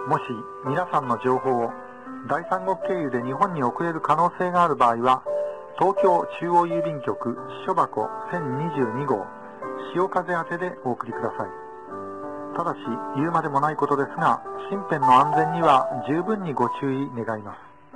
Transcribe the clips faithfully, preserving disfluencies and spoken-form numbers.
もし皆さんの情報を第三国経由で日本に送れる可能性がある場合は、東京中央郵便局支所箱せんにじゅうに号潮風宛てでお送りください。ただし言うまでもないことですが、身辺の安全には十分にご注意願います。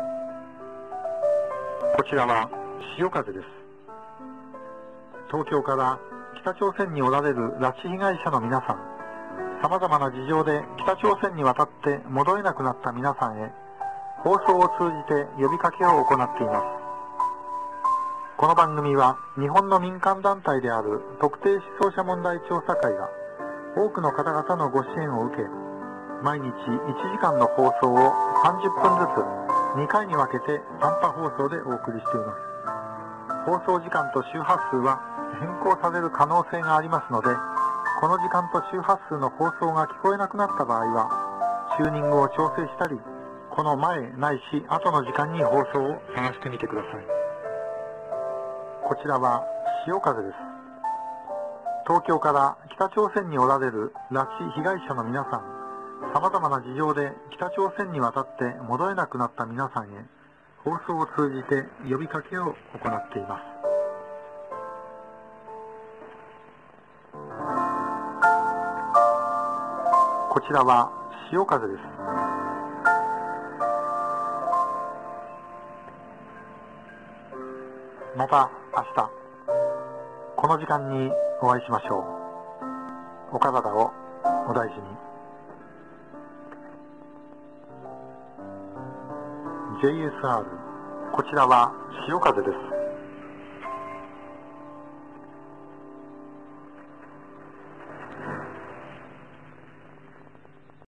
こちらは潮風です。東京から北朝鮮におられる拉致被害者の皆さん、様々な事情で北朝鮮に渡って戻れなくなった皆さんへ、放送を通じて呼びかけを行っています。この番組は日本の民間団体である特定失踪者問題調査会が多くの方々のご支援を受け、毎日いちじかんの放送をさんじゅっぷんずつにかいに分けて短波放送でお送りしています。放送時間と周波数は変更される可能性がありますので、この時間と周波数の放送が聞こえなくなった場合はチューニングを調整したり、この前ないし後の時間に放送を探してみてください。こちらは潮風です。東京から北朝鮮におられる拉致被害者の皆さん、様々な事情で北朝鮮に渡って戻れなくなった皆さんへ、放送を通じて呼びかけを行っています。こちらは潮風です。また明日この時間にお会いしましょう。お体をお大事に。 ジェイエスアール こちらは潮風です。